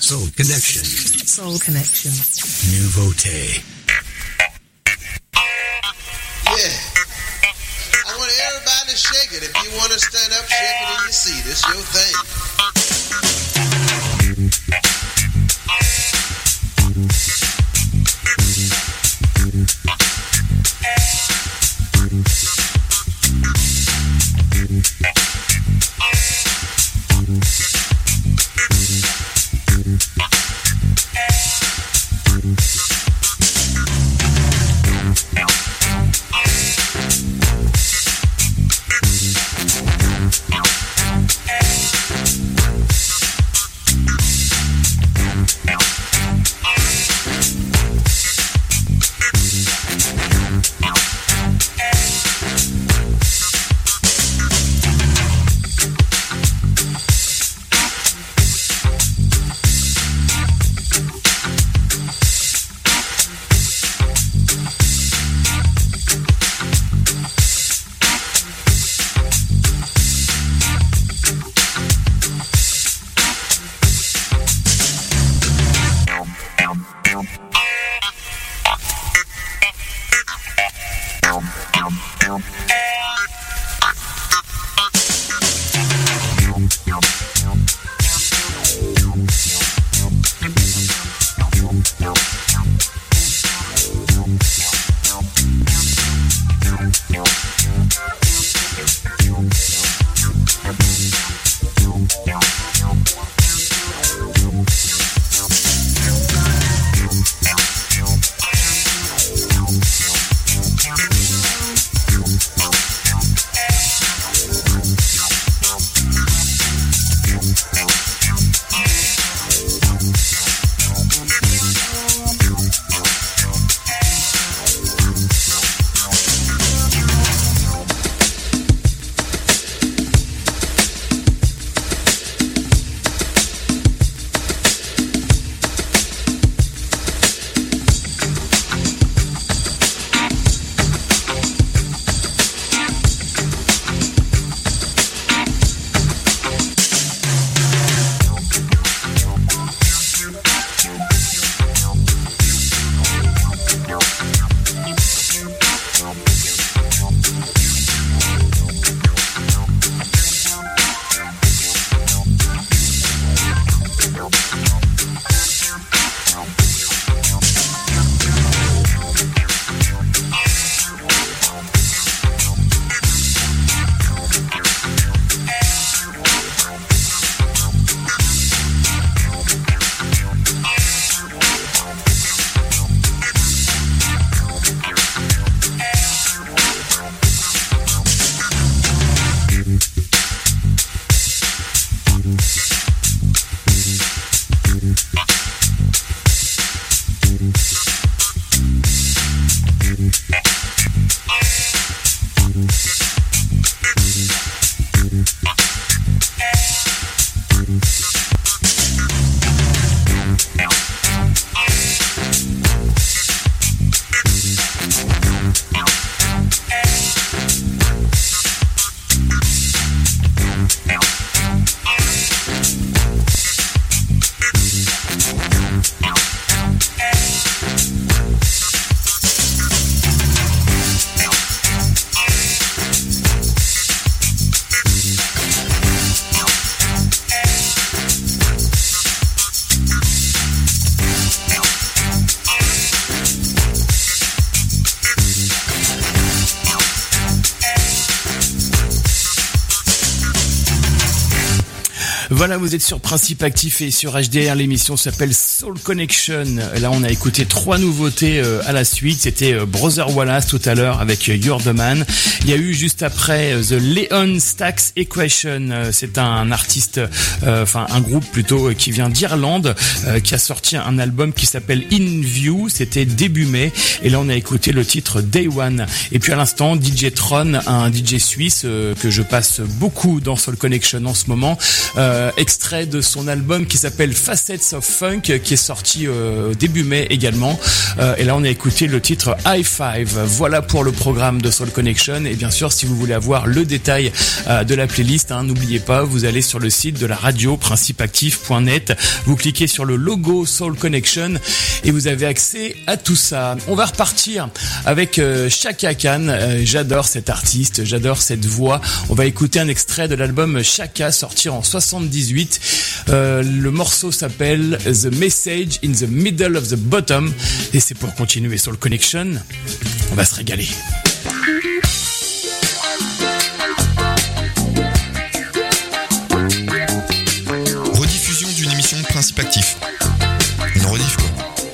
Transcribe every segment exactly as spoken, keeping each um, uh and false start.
Soul Connection. Soul Connection. Nouveauté. Yeah. I want everybody to shake it. If you want to stand up, shake it in your seat. It's your thing. Voilà, vous êtes sur Principe Actif et sur H D R, l'émission s'appelle Soul Connection. Là, on a écouté trois nouveautés euh, à la suite. C'était euh, Brother Wallace tout à l'heure avec euh, You're the Man. Il y a eu juste après euh, The Leon Stax Equation. Euh, c'est un artiste, euh, enfin un groupe plutôt euh, qui vient d'Irlande, euh, qui a sorti un album qui s'appelle In View. C'était début mai. Et là, on a écouté le titre Day One. Et puis à l'instant, D J Tron, un D J suisse euh, que je passe beaucoup dans Soul Connection en ce moment. Euh, euh, extrait de son album qui s'appelle Facets of Funk, qui est sorti euh, début mai également. Euh, et là, on a écouté le titre High Five. Voilà pour le programme de Soul Connection. Et bien sûr, si vous voulez avoir le détail euh, de la playlist, hein, n'oubliez pas, vous allez sur le site de la radio principe actif point net, vous cliquez sur le logo Soul Connection et vous avez accès à tout ça. On va repartir avec euh, Chaka Khan. Euh, j'adore cet artiste, j'adore cette voix. On va écouter un extrait de l'album Chaka sorti en soixante-dix-huit. Euh, le morceau s'appelle The Message in the Middle of the Bottom et c'est pour continuer Soul Connection. On va se régaler. Rediffusion d'une émission de Principe Actif. Une rediff quoi.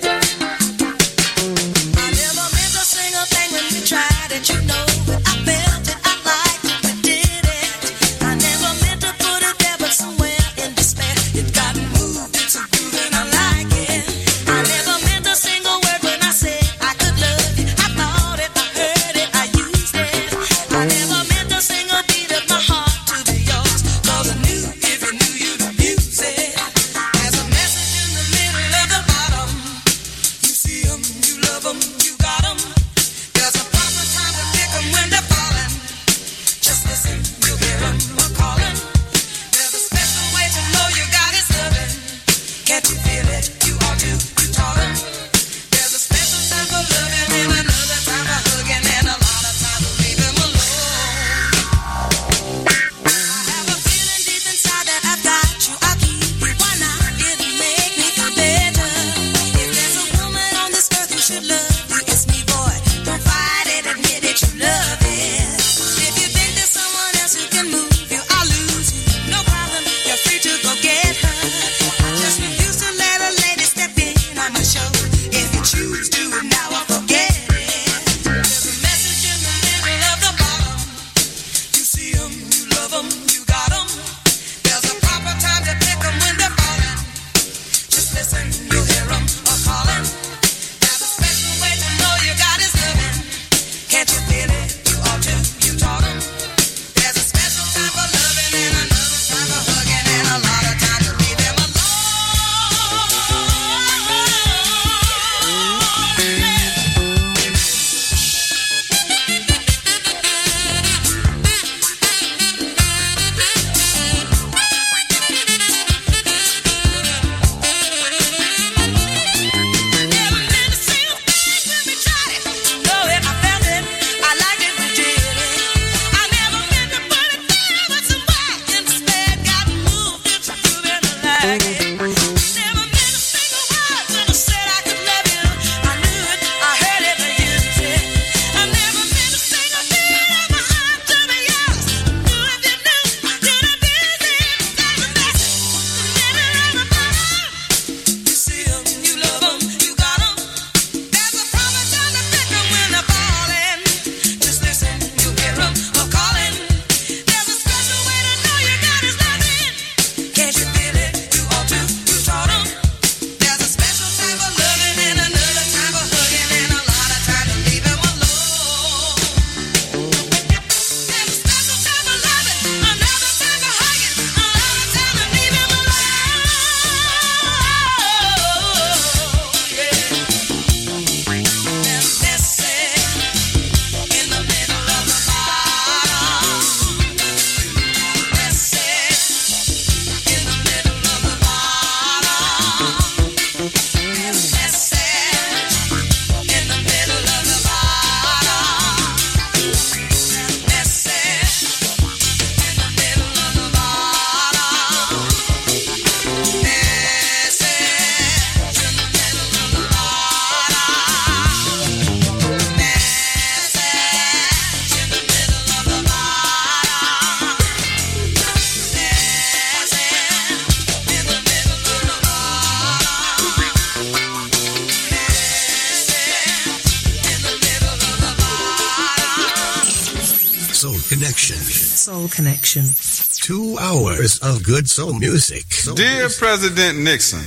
Connection. Soul Connection. Two hours of good soul music. Soul Dear music. President Nixon,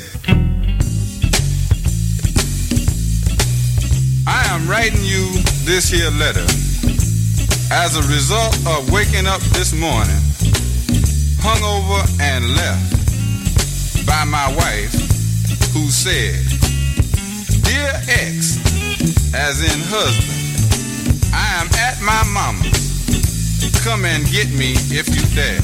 I am writing you this here letter as a result of waking up this morning hungover and left my wife, who said, "Dear X," as in husband, "I am at my mama's. Come and get me if you dare."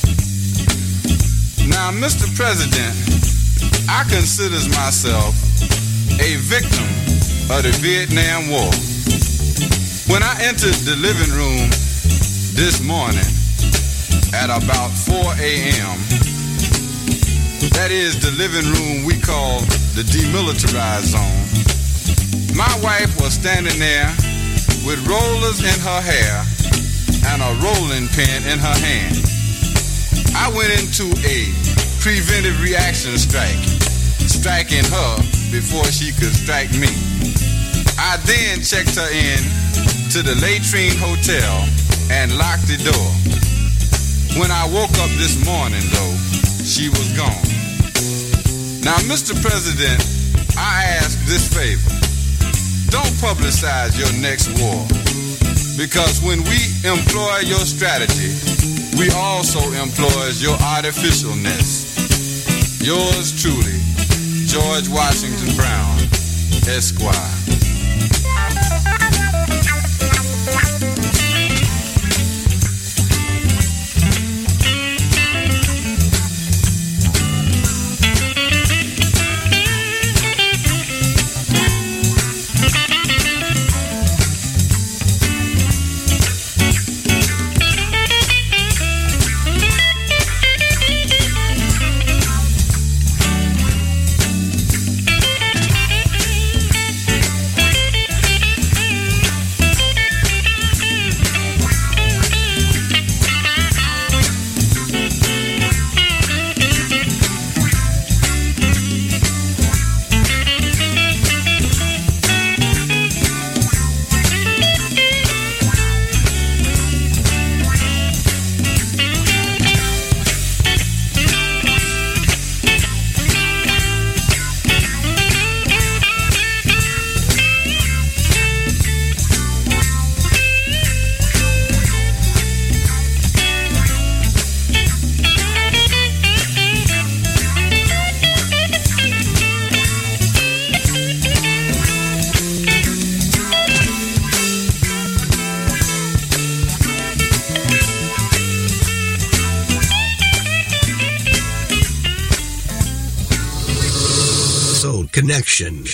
Now, Mister President, I consider myself a victim of the Vietnam War. When I entered the living room this morning at about four a.m., that is the living room we call the demilitarized zone, my wife was standing there with rollers in her hair and a rolling pin in her hand. I went into a preventive reaction strike, striking her before she could strike me. I then checked her in to the Latrine Hotel and locked the door. When I woke up this morning, though, she was gone. Now, Mister President, I ask this favor. Don't publicize your next war, because when we employ your strategy, we also employ your artificialness. Yours truly, George Washington Brown, Esquire. Connection.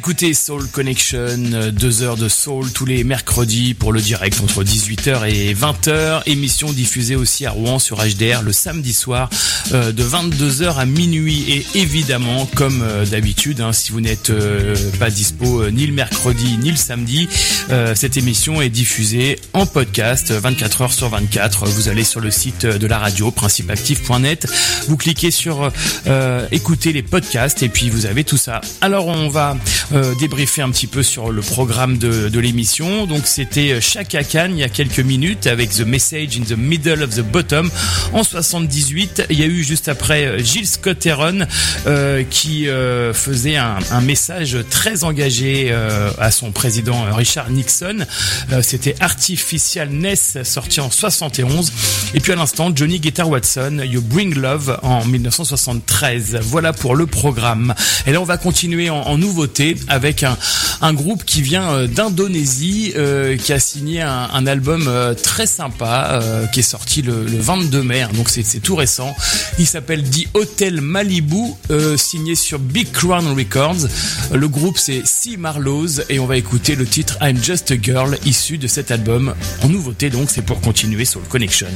écoutez Soul Connection, deux heures de soul tous les mercredis pour le direct entre dix-huit heures et vingt heures. Émission diffusée aussi à Rouen sur H D R le samedi soir euh, de vingt-deux heures à minuit. Et évidemment, comme euh, d'habitude, hein, si vous n'êtes euh, pas dispo euh, ni le mercredi ni le samedi, euh, cette émission est diffusée en podcast vingt-quatre heures sur vingt-quatre. Vous allez sur le site de la radio principe actif point net, vous cliquez sur euh, écouter les podcasts et puis vous avez tout ça. Alors on va euh, débriefer un petit peu sur le programme de, de l'émission. Donc c'était Chaka Khan il y a quelques minutes avec The Message in the Middle of the Bottom en soixante-dix-huit. Il y a eu juste après Gil Scott-Heron euh, qui euh, faisait un, un message très engagé euh, à son président Richard Nixon. Euh, c'était Artificialness sorti en soixante et onze. Et puis à l'instant Johnny Guitar Watson, You Bring Love en dix-neuf cent soixante-treize. Voilà pour le programme. Et là on va continuer en, en nouveauté avec un, un groupe qui vient d'Indonésie, euh, qui a signé un, un album euh, très sympa, euh, qui est sorti le, le vingt-deux mai, hein, donc c'est, c'est tout récent. Il s'appelle The Hotel Malibu, euh, signé sur Big Crown Records. Le groupe c'est C. Marlows et on va écouter le titre I'm Just a Girl, issu de cet album en nouveauté, donc c'est pour continuer sur le Connection.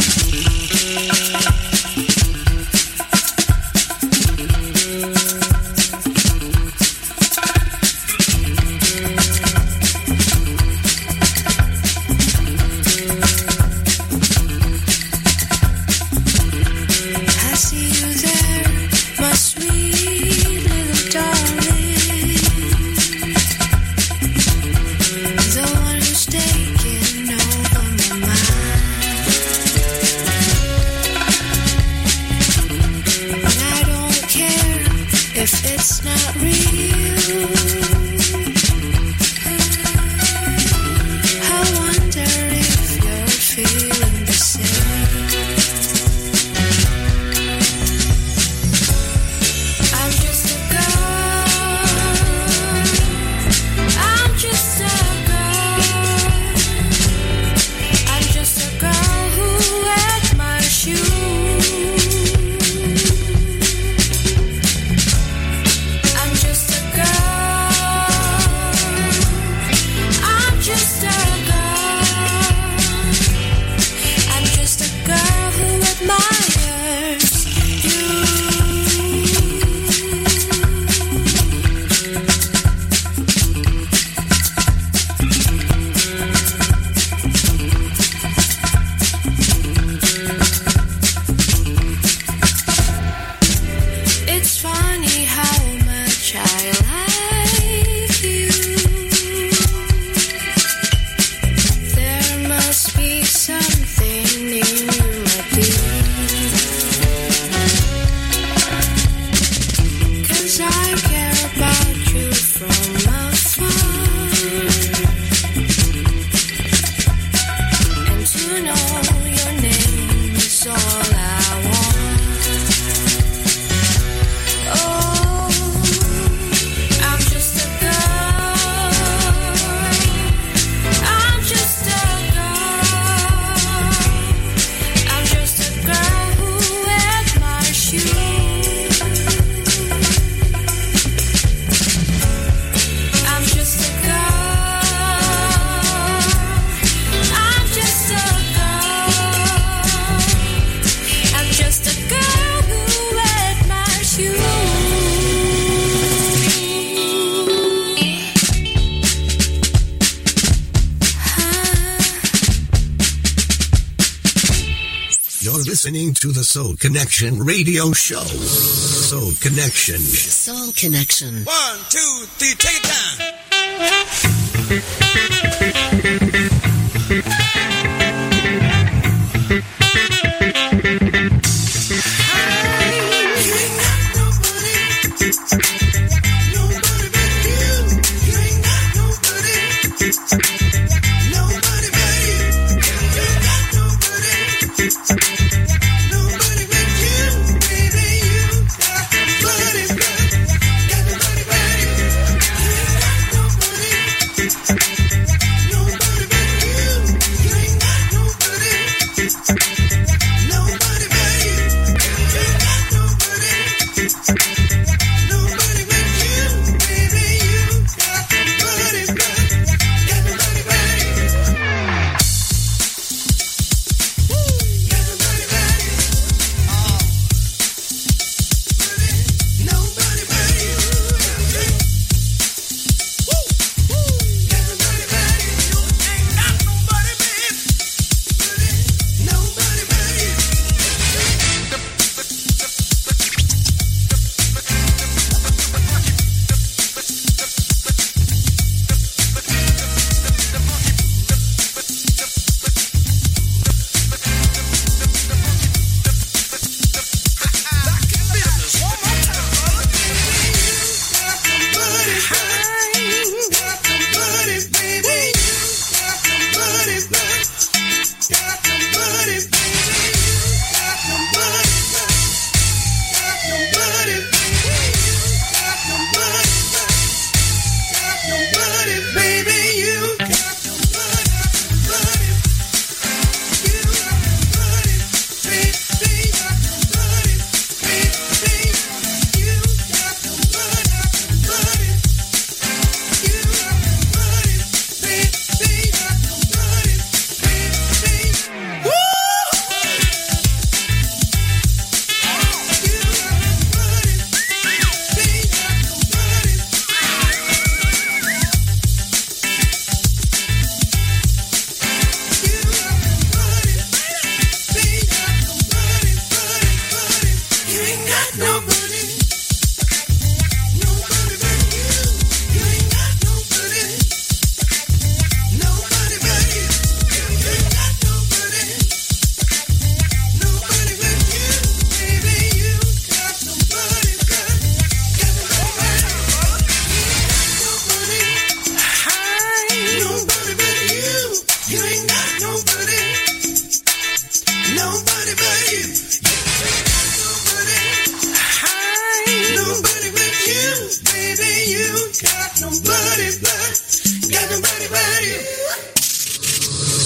Listening to the Soul Connection radio show. Soul Connection. Soul Connection. One, two, three, take it down. Nobody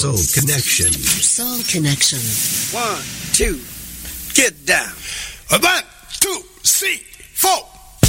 Soul Connection. Soul Connection. One, two, get down. One, two, three, four.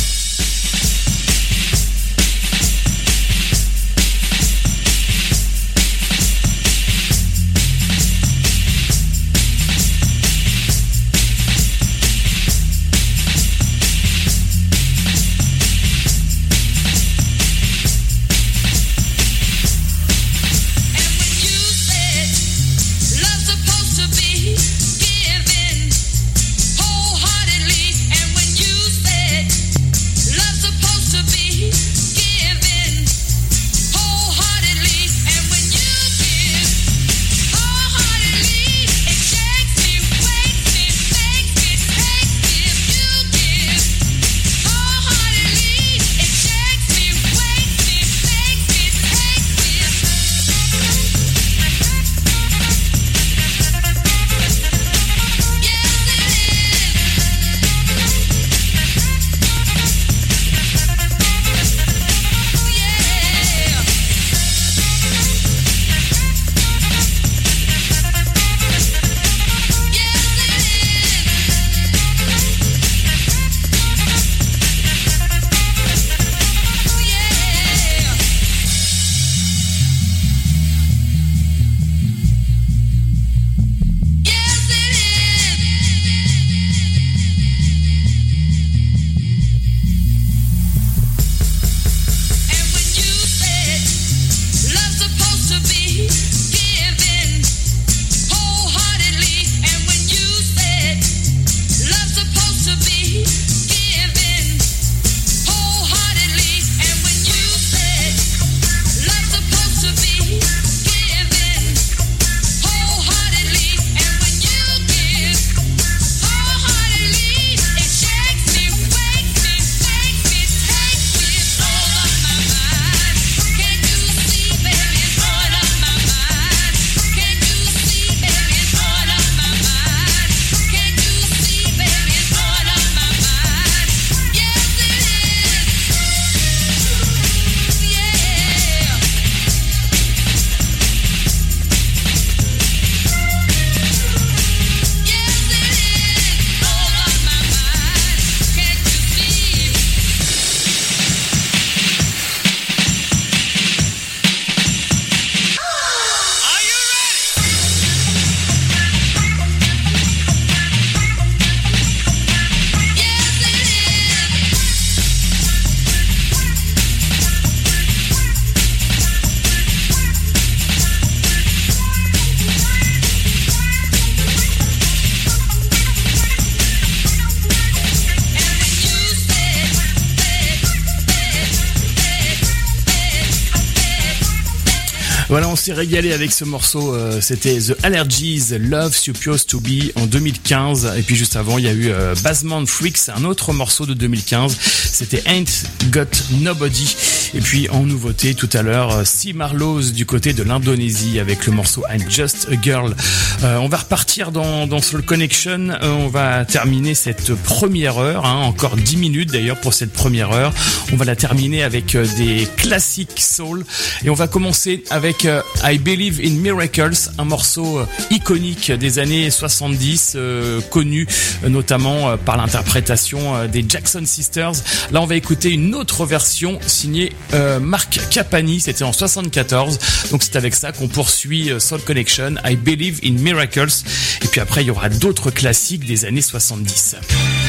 Voilà, on s'est régalé avec ce morceau, euh, c'était The Allergies, Love Supposed to Be en deux mille quinze, et puis juste avant il y a eu euh, Basement Freaks, un autre morceau de deux mille quinze, c'était Ain't Got Nobody, et puis en nouveauté tout à l'heure, euh, Steve Marlowe du côté de l'Indonésie avec le morceau I'm Just a Girl. Euh, on va repartir dans, dans Soul Connection, euh, on va terminer cette première heure, hein, encore dix minutes d'ailleurs pour cette première heure, on va la terminer avec euh, des classiques soul, et on va commencer avec euh, I Believe in Miracles, un morceau euh, iconique des années soixante-dix, euh, connu euh, notamment euh, par l'interprétation euh, des Jackson Sisters. Là on va écouter une autre version signée euh, Mark Capani, c'était en soixante-quatorze, donc c'est avec ça qu'on poursuit euh, Soul Connection, I Believe in Miracles, et puis après il y aura d'autres classiques des années soixante-dix.